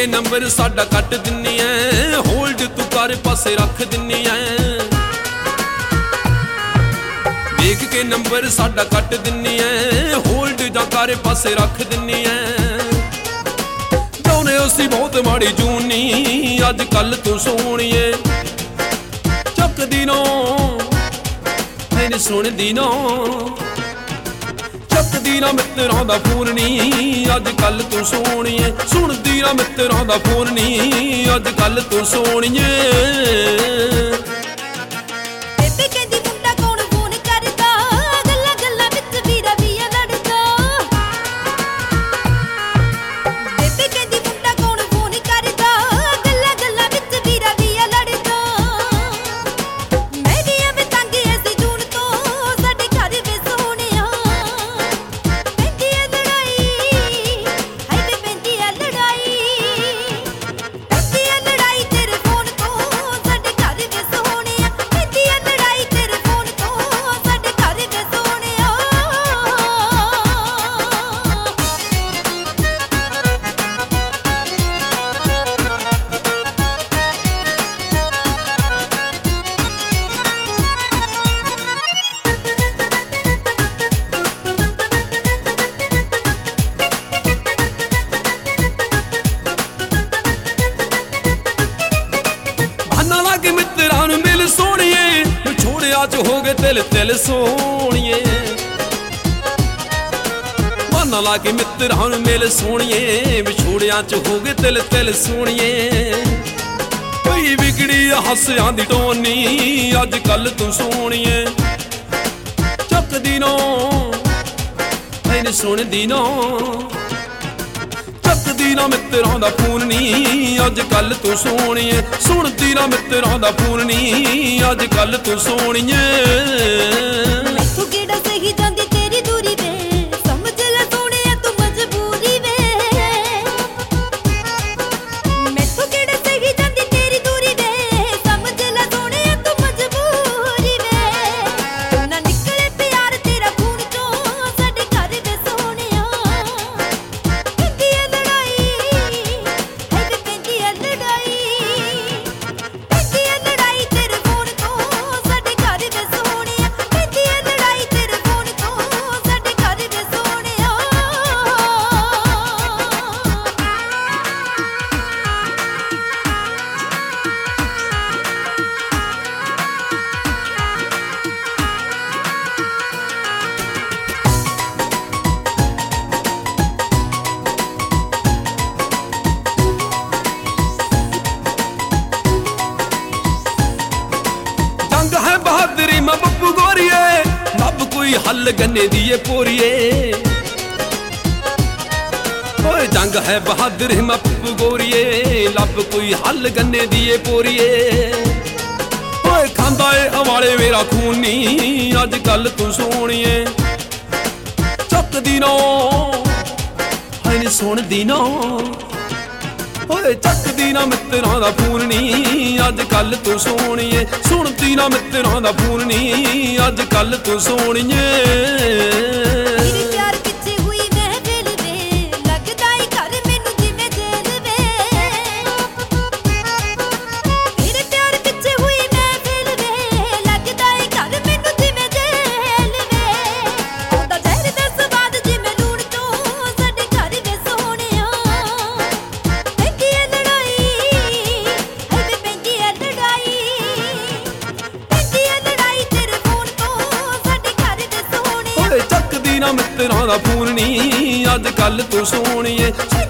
के नंबर साडा कट दिन्नी ऐ, होल्ड तू कर पासे रख दिन्नी ऐ। देख के नंबर साडा कट दिन्नी ऐ, होल्ड जा कर पासे रख दिन्नी ऐ। जाने उसी बहुत माड़ी जूनी, अज कल तू सोहणीए चकदी नो मैनू सुनदी नो। चकदी ना मित्तरां दा फोन नी, अज कल तू सोहणीए सुनदी ना मित्तरां दा फोन नी, अज कल तू सोहणीए। हो गए तिल तिल सोहणीए मन लागे मित्तरां नूं मिल सोहणीए, विछोड़ियां च हो गए तिल तिल सोहणीए। कोई बिगड़ी हासियां दी टोनी, अज कल तू सोहणीए चकदी नो मैनू सुनदी नो। चकदी ना मित्तरां दा फोन नी, अज कल तू सोहणीए सुनदी ना मित्तरां दा फोन नी, अज कल तू सोहणीए। मैथों केड़ा सही जांदी तेरी दूरी वे, समझ ले सोहणिया तू मजबूरी वे। मैथों केड़ा सही जांदी तेरी दूरी वे, समझ ले सोहणिया तू मजबूरी वे। ना निकले प्यार तेरा खून चों साडे घर वे सोहणिया। पैंदी ऐ लड़ाई है वे पैंदी ऐ लड़ाई, पैंदी ऐ लड़ाई तेरे फोन तो साडे घर वे सोहणिया। पैंदी ऐ लड़ाई तेरे फोन तो साडे घर वे सोहणिया। जंग है बहादुरी मैं बब्बू गोरिए, लब कोई हल गन्ने दिए पोरिए। ओए जंग है बहादुरी मैं बब्बू गोरिए, लब कोई हल गन्ने दिए पोरिए। ओए खांदा ए हवाले मेरा खून नी, अज कल तू सोहणीए चकदी नो मैनू सुनदी नो। ओए चकदी ना मित्तरां दा फोन नी, अज कल तू सोहणीए सुनदी ना मित्तरां दा फोन नी, अज कल तू सोहणीए। तेरे प्यार पिछे हुई महफिल वे, लगदा ही घर मैनू जिवें जेल वे। तेरे प्यार पिछे हुई महफिल वे, लगदा ही घर मैनू जिवें जेल वे। ओदा जहर दा स्वाद जिवें लूण चों साडे घर वे सोहणिया। पैंदी ऐ लड़ाई है वे पैंदी ऐ लड़ाई, पैंदी ऐ लड़ाई तेरे फोन तो साडे घर वे सोहणिया। ओए चकदी ना मित्तरां दा फोन नी, अज कल तू सोहणीए